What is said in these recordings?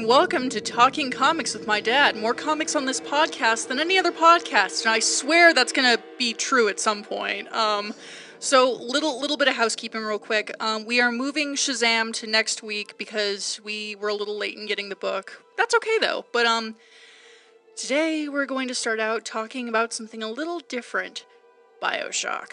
and welcome to Talking Comics with my dad. More comics on this podcast than any other podcast, and I swear that's gonna be true at some point. So little bit of housekeeping real quick. We are moving Shazam to next week because we were a little late in getting the book. That's okay though. But today we're going to start out talking about something a little different. BioShock.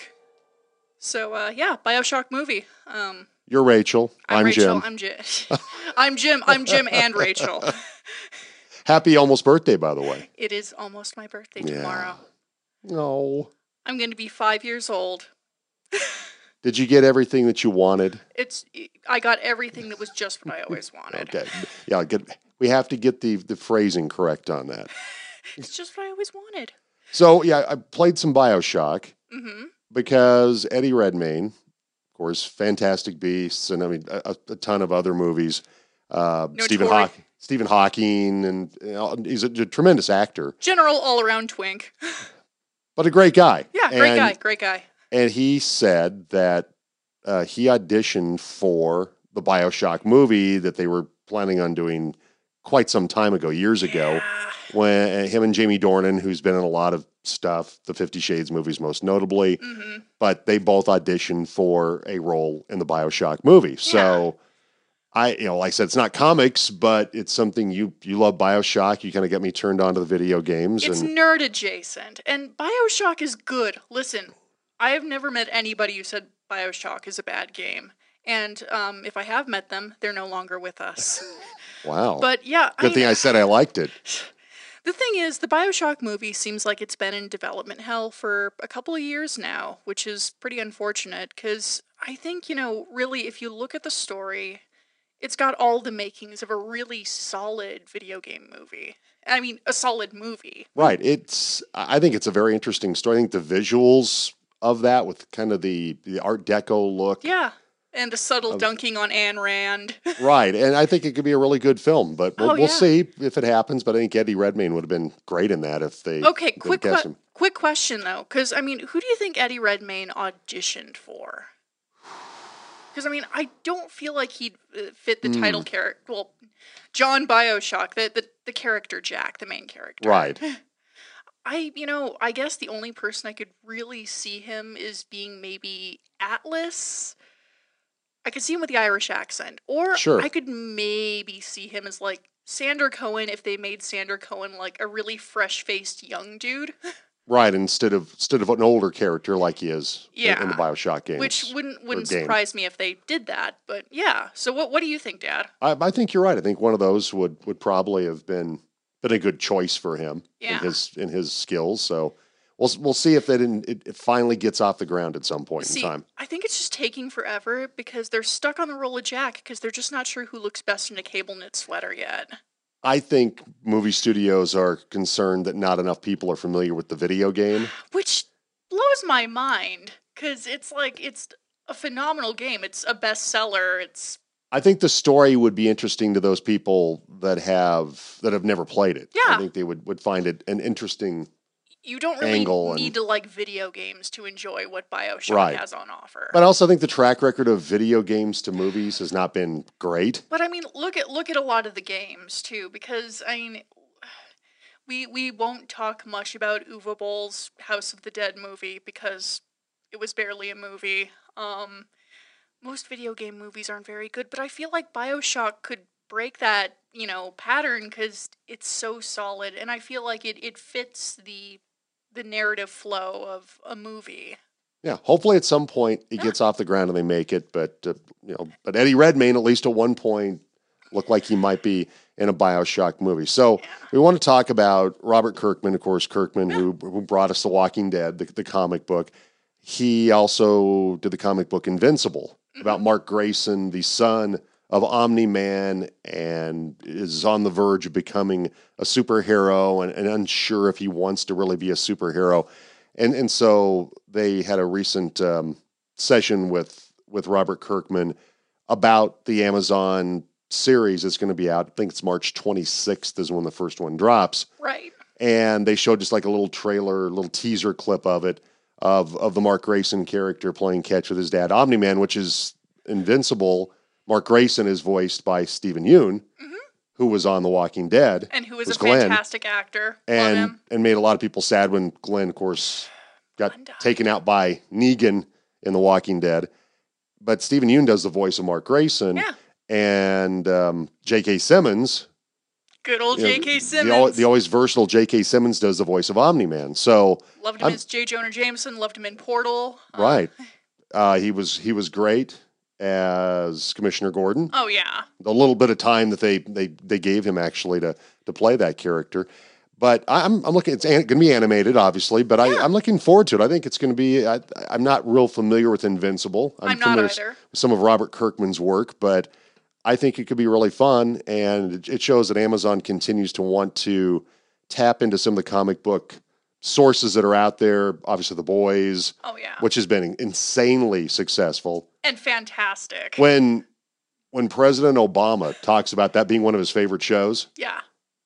So yeah, BioShock movie. You're Rachel. I'm Rachel. Jim. I'm Jim. I'm Jim and Rachel. Happy almost birthday, by the way. It is almost my birthday tomorrow. No. I'm going to be 5 years old. Did you get everything that you wanted? I got everything that was just what I always wanted. Okay. Yeah, we have to get the phrasing correct on that. It's just what I always wanted. So, yeah, I played some BioShock Mm-hmm. because Eddie Redmayne, of course, Fantastic Beasts, and I mean, a ton of other movies. Stephen Hawking, and he's a tremendous actor. General all-around twink. But a great guy. Yeah, great guy. And he said that he auditioned for the BioShock movie that they were planning on doing quite some time ago, years ago, when him and Jamie Dornan, who's been in a lot of stuff, the 50 Shades movies most notably, but they both auditioned for a role in the BioShock movie. So like I said, it's not comics, but it's something you love BioShock. You kind of get me turned on to the video games. It's nerd adjacent, and BioShock is good. Listen, I have never met anybody who said BioShock is a bad game. And if I have met them, they're no longer with us. Wow. But yeah. Good thing I said I liked it. The thing is, the BioShock movie seems like it's been in development hell for a couple of years now, which is pretty unfortunate, because I think, really, if you look at the story, it's got all the makings of a really solid video game movie. I mean, a solid movie. Right. I think it's a very interesting story. I think the visuals of that with kind of the Art Deco look. Yeah. And the subtle dunking on Ayn Rand. Right. And I think it could be a really good film, but we'll see if it happens. But I think Eddie Redmayne would have been great in that if they quick question, though. Because, I mean, who do you think Eddie Redmayne auditioned for? Because, I mean, I don't feel like he'd fit the title character. Well, John BioShock, the character Jack, the main character. Right. I guess the only person I could really see him is being maybe Atlas. I could see him with the Irish accent. Or I could maybe see him as, like, Sander Cohen if they made Sander Cohen, like, a really fresh-faced young dude. Right, instead of an older character like he is in the BioShock games. Which wouldn't surprise me if they did that. But, yeah. So what do you think, Dad? I think you're right. I think one of those would probably have been a good choice for him in his skills. So we'll see if it finally gets off the ground at some point in time. I think it's just taking forever because they're stuck on the role of Jack because they're just not sure who looks best in a cable knit sweater yet. I think movie studios are concerned that not enough people are familiar with the video game. Which blows my mind because it's a phenomenal game. It's a bestseller. I think the story would be interesting to those people that have never played it. Yeah. I think they would find it an interesting You don't really need to like video games to enjoy what BioShock has on offer. But I also think the track record of video games to movies has not been great. But I mean, look at a lot of the games too, because I mean, we won't talk much about Uwe Boll's House of the Dead movie because it was barely a movie. Most video game movies aren't very good, but I feel like BioShock could break that, pattern because it's so solid, and I feel like it fits the narrative flow of a movie. Yeah, hopefully at some point it gets off the ground and they make it, but Eddie Redmayne, at least at one point, looked like he might be in a BioShock movie. So we want to talk about Robert Kirkman, of course, who brought us The Walking Dead, the comic book. He also did the comic book Invincible, about Mark Grayson, the son of Omni-Man, and is on the verge of becoming a superhero and unsure if he wants to really be a superhero. And so they had a recent session with Robert Kirkman about the Amazon series that's going to be out. I think it's March 26th is when the first one drops. Right. And they showed just like a little trailer, little teaser clip of it, of the Mark Grayson character playing catch with his dad, Omni-Man, which is Invincible. Mark Grayson is voiced by Stephen Yeun, who was on The Walking Dead. And who was a Glenn, fantastic actor. Love him. and made a lot of people sad when Glenn, of course, got Glenn died. taken out by Negan in The Walking Dead. But Stephen Yeun does the voice of Mark Grayson. Yeah. And J.K. Simmons, Good old J.K. Simmons. the always versatile J.K. Simmons does the voice of Omni-Man. So loved him as J. Jonah Jameson. Loved him in Portal. Right. He was great as Commissioner Gordon. Oh yeah. The little bit of time that they gave him actually to play that character. But I'm looking. It's going to be animated, obviously. But I'm looking forward to it. I think it's going to be. I'm not real familiar with Invincible. I'm not familiar either. with some of Robert Kirkman's work, but I think it could be really fun. And it shows that Amazon continues to want to tap into some of the comic book sources that are out there. Obviously, The Boys. Oh yeah. Which has been insanely successful and fantastic. When President Obama talks about that being one of his favorite shows, yeah,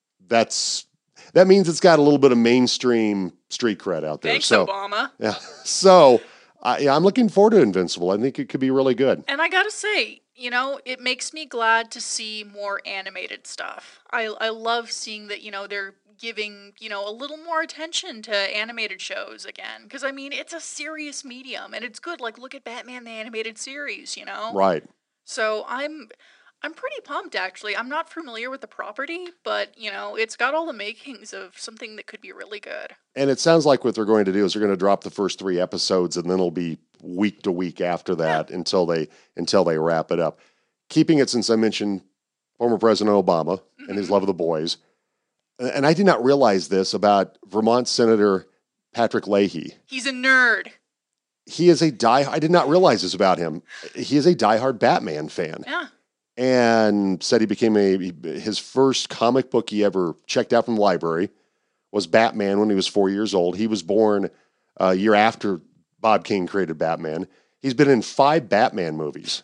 that means it's got a little bit of mainstream street cred out there. Thanks, Obama. Yeah. So I'm looking forward to Invincible. I think it could be really good. And I gotta say, it makes me glad to see more animated stuff. I love seeing that, they're giving, a little more attention to animated shows again. Because, it's a serious medium, and it's good. Like, look at Batman the Animated Series, Right. So I'm pretty pumped, actually. I'm not familiar with the property, but, it's got all the makings of something that could be really good. And it sounds like what they're going to do is they're going to drop the first 3 episodes, and then it'll be week to week after that until they wrap it up. Keeping it, since I mentioned former President Obama and his love of The Boys, and I did not realize this about Vermont Senator Patrick Leahy. He's a nerd. He is I did not realize this about him. He is a diehard Batman fan. Yeah. And said he became his first comic book he ever checked out from the library was Batman when he was 4 years old. He was born a year after Bob Kane created Batman. He's been in 5 Batman movies.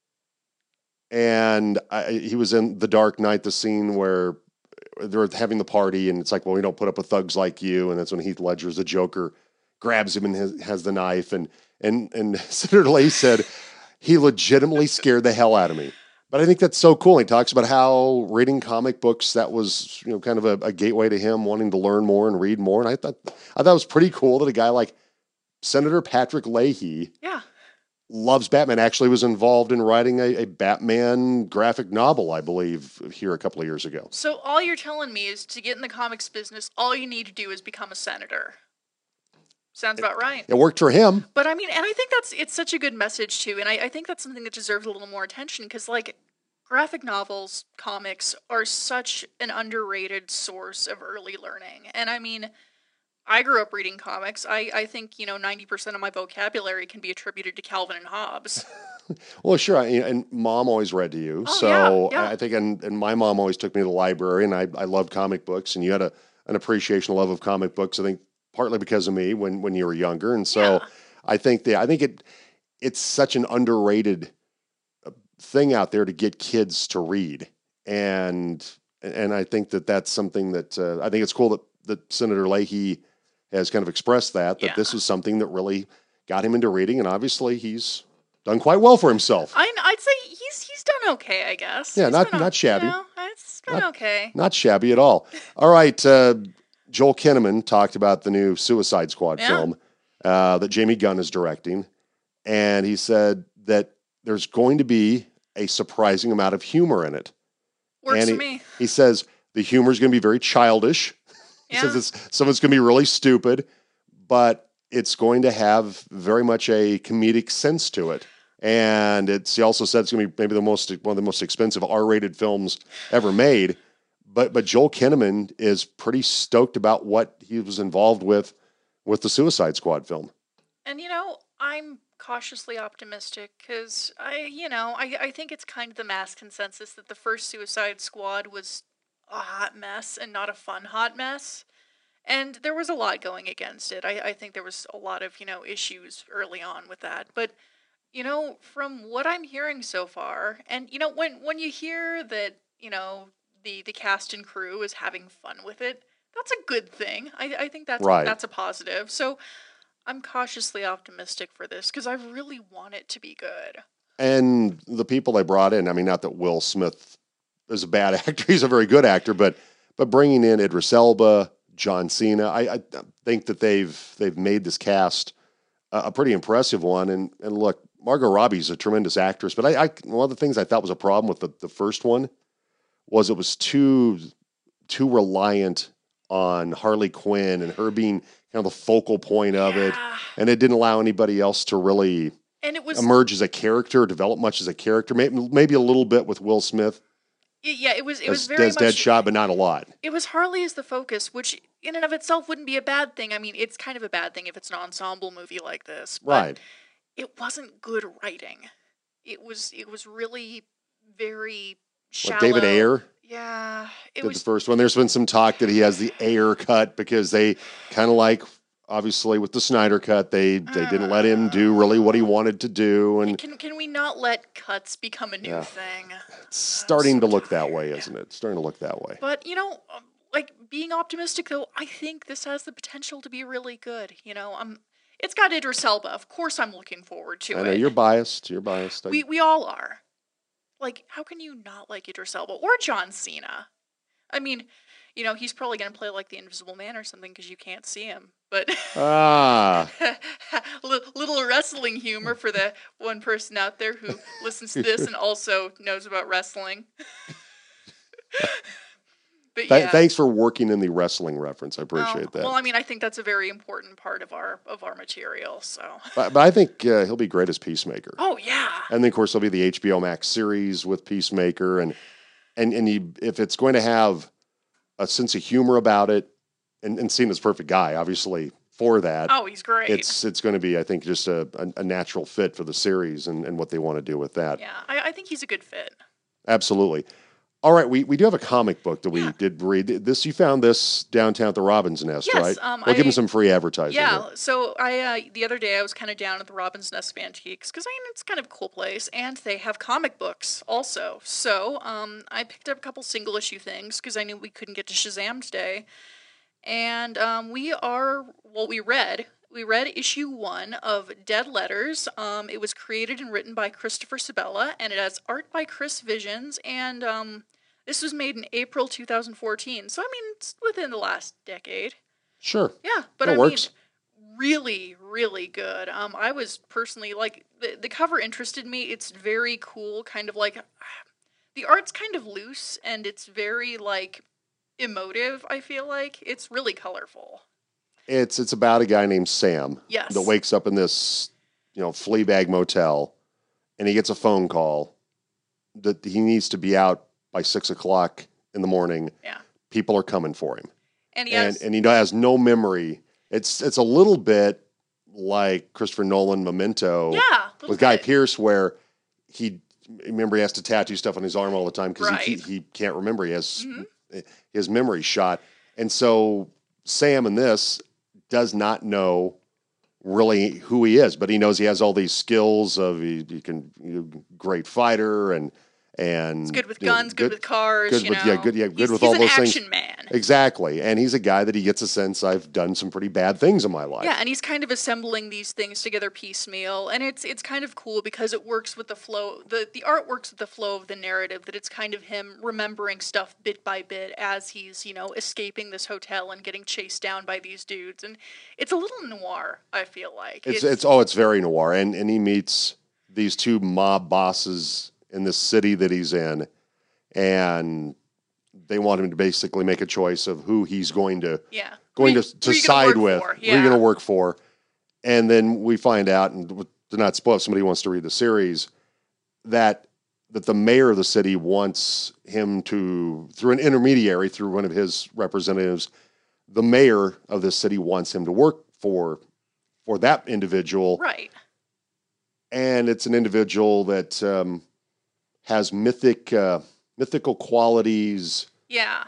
And he was in The Dark Knight, the scene where they're having the party, and it's like, well, we don't put up with thugs like you. And that's when Heath Ledger's the Joker grabs him and has the knife. And Senator Leahy said, he legitimately scared the hell out of me. But I think that's so cool. He talks about how reading comic books, that was, kind of a gateway to him wanting to learn more and read more. And I thought it was pretty cool that a guy like Senator Patrick Leahy loves Batman. Actually was involved in writing a Batman graphic novel, I believe, here a couple of years ago. So all you're telling me is to get in the comics business, all you need to do is become a senator. Sounds about right. It worked for him. But and I think it's such a good message too. And I think that's something that deserves a little more attention because graphic novels, comics are such an underrated source of early learning. And I grew up reading comics. I think, 90% of my vocabulary can be attributed to Calvin and Hobbes. Well, sure. And Mom always read to you. Oh, so yeah. I think, and my mom always took me to the library, and I loved comic books, and you had an appreciation, a love of comic books, I think, partly because of me when you were younger. And so I think it's such an underrated thing out there to get kids to read. And I think that's something that I think it's cool that Senator Leahy has kind of expressed that this is something that really got him into reading. And obviously he's done quite well for himself. I'd say he's done okay, I guess. Yeah, not shabby. It's been okay. Not shabby at all. All right. Joel Kinnaman talked about the new Suicide Squad film that Jamie Gunn is directing. And he said that there's going to be a surprising amount of humor in it. Works for me. He says the humor is going to be very childish. He says some of it's going to be really stupid, but it's going to have very much a comedic sense to it. And he also said it's going to be maybe one of the most expensive R-rated films ever made. But Joel Kinnaman is pretty stoked about what he was involved with the Suicide Squad film. And I'm cautiously optimistic because I think it's kind of the mass consensus that the first Suicide Squad was a hot mess and not a fun hot mess. And there was a lot going against it. I think there was a lot of, issues early on with that. But, from what I'm hearing so far, and, when you hear that, the cast and crew is having fun with it, that's a good thing. I think that's a positive. So I'm cautiously optimistic for this because I really want it to be good. And the people they brought in, not that Will Smith is a bad actor. He's a very good actor, but bringing in Idris Elba, John Cena, I think that they've made this cast a pretty impressive one. And look, Margot Robbie's a tremendous actress, but one of the things I thought was a problem with the first one was it was too reliant on Harley Quinn and her being kind of the focal point of it, and it didn't allow anybody else to really emerge as a character, develop much as a character. Maybe a little bit with Will Smith. Yeah, it was very much Deadshot, but not a lot. It was Harley as the focus, which in and of itself wouldn't be a bad thing. I mean, it's kind of a bad thing if it's an ensemble movie like this, but Right. it wasn't good writing. It was really very shallow. What, David Ayer? Yeah, Did the first one. There's been some talk that he has the Ayer cut because they kind of like, obviously with the Snyder cut, they didn't let him do really what he wanted to do. And can we not let cuts become a new thing? It's starting to look that way, isn't it? It's starting to look that way. But like being optimistic though, I think this has the potential to be really good. It's got Idris Elba. Of course, I'm looking forward to it. I know you're biased. You're biased. We all are. Like, how can you not like Idris Elba or John Cena? I mean, he's probably going to play like the Invisible Man or something because you can't see him. But little wrestling humor for the one person out there who listens to this and also knows about wrestling. But yeah. Thanks for working in the wrestling reference. I appreciate that. Well, I mean, I think that's a very important part of our material. So, but I think he'll be great as Peacemaker. Oh yeah. And then of course there'll be the HBO Max series with Peacemaker, and if it's going to have a sense of humor about it, and Cena's a perfect guy, obviously for that. Oh, he's great. It's going to be, I think, just a natural fit for the series and what they want to do with that. Yeah, I think he's a good fit. Absolutely. All right, we do have a comic book that we did read. You found this downtown at the Robin's Nest, yes, right? We'll give them some free advertising. Yeah, here. So the other day I was kind of down at the Robin's Nest of Antiques because it's kind of a cool place, and they have comic books also. So I picked up a couple single issue things because I knew we couldn't get to Shazam today, and we read issue 1 of Dead Letters. It was created and written by Christopher Sabella, and it has art by Chris Visions, and this was made in April 2014, so I mean, it's within the last decade. Sure. Yeah, but that works. Mean, really, really good. I was personally, like, the cover interested me. It's very cool, kind of like, the art's kind of loose, and it's very, like, emotive, I feel like. It's really colorful. It's about a guy named Sam. Yes. That wakes up in this, flea bag motel, and he gets a phone call that he needs to be out by 6:00 in the morning. Yeah. People are coming for him. And he has no memory. It's a little bit like Christopher Nolan Memento with Guy Pearce, where he has to tattoo stuff on his arm all the time because he can't remember. He has his memory shot. And so Sam in this does not know really who he is, but he knows he has all these skills of he can great fighter and he's good with guns, good with cars, good with all those things. He's an action man. Exactly. And he's a guy that he gets a sense I've done some pretty bad things in my life. Yeah, and he's kind of assembling these things together piecemeal, and it's kind of cool because it works with the flow. The art works with the flow of the narrative, that it's kind of him remembering stuff bit by bit as he's, escaping this hotel and getting chased down by these dudes. And it's a little noir, I feel like. It's very noir. And he meets these two mob bosses in this city that he's in, and they want him to basically make a choice of who he's going to side with, who you're going to work for. And then we find out, and to not spoil if somebody wants to read the series, that the mayor of the city wants him to, through an intermediary, through one of his representatives, the mayor of this city wants him to work for that individual. Right. And it's an individual that has mythical qualities. Yeah.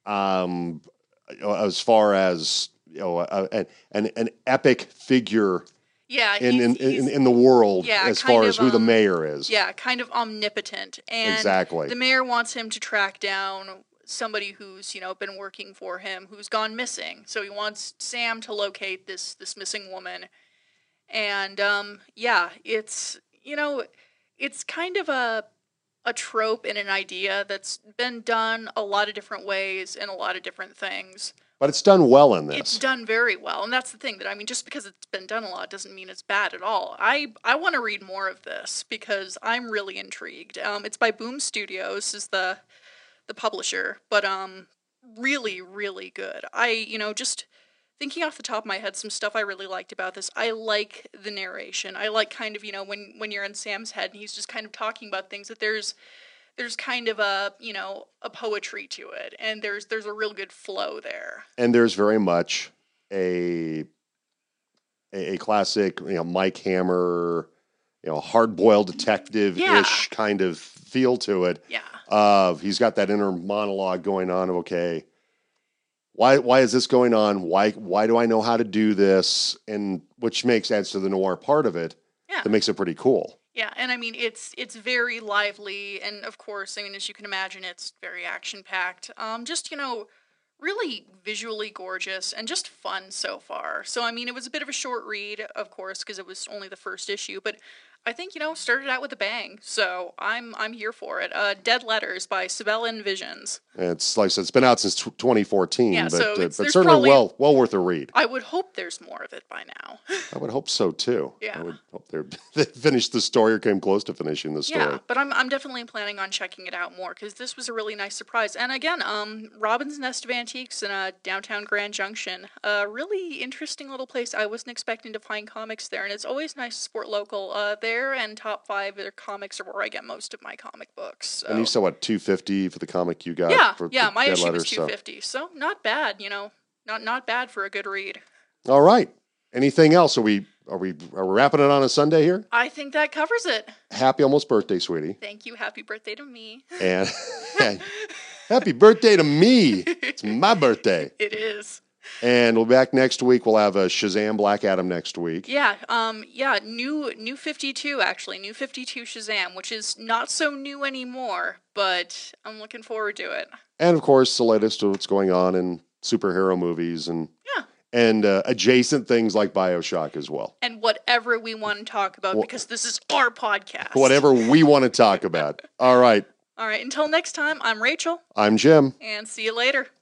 As far as an epic figure. Yeah. In the world, as far as who the mayor is. Yeah, kind of omnipotent. And exactly. The mayor wants him to track down somebody who's been working for him, who's gone missing. So he wants Sam to locate this missing woman. And it's it's kind of a a trope and an idea that's been done a lot of different ways in a lot of different things. But it's done well in this. It's done very well, and that's the thing that I mean. Just because it's been done a lot doesn't mean it's bad at all. I want to read more of this because I'm really intrigued. It's by Boom Studios is the publisher, but really really good. Just thinking off the top of my head, some stuff I really liked about this. I like the narration. I like kind of when you're in Sam's head and he's just kind of talking about things that there's kind of a poetry to it, and there's a real good flow there. And there's very much a classic, Mike Hammer, hard-boiled detective-ish kind of feel to it. Yeah. He's got that inner monologue going on of, okay, why is this going on? Why do I know how to do this? And which adds to the noir part of it. Yeah. That makes it pretty cool. Yeah, and I mean, it's very lively, and of course, I mean, as you can imagine, it's very action-packed. Just, really visually gorgeous and just fun so far. So, I mean, it was a bit of a short read, of course, because it was only the first issue, but I think, started out with a bang. So, I'm here for it. Dead Letters by Sibelian Visions. It's like I said, it's been out since 2014, yeah, but certainly well worth a read. I would hope there's more of it by now. I would hope so too. Yeah. I would hope they finished the story or came close to finishing the story. Yeah, but I'm definitely planning on checking it out more because this was a really nice surprise. And again, Robin's Nest of Antiques in downtown Grand Junction, a really interesting little place. I wasn't expecting to find comics there, and it's always nice to support local. There and Top 5 of their comics are where I get most of my comic books. So. And you saw what, $250 for the comic you got? Yeah, my issue was $250, so not bad. Not bad for a good read. All right. Anything else? Are we wrapping it on a Sunday here? I think that covers it. Happy almost birthday, sweetie. Thank you. Happy birthday to me. And happy birthday to me. It's my birthday. It is. And we'll be back next week. We'll have a Shazam Black Adam next week. Yeah, new 52 actually, new 52 Shazam, which is not so new anymore, but I'm looking forward to it. And of course, the latest of what's going on in superhero movies and adjacent things like BioShock as well. And whatever we want to talk about, because this is our podcast. Whatever we want to talk about. All right. All right. Until next time, I'm Rachel. I'm Jim. And see you later.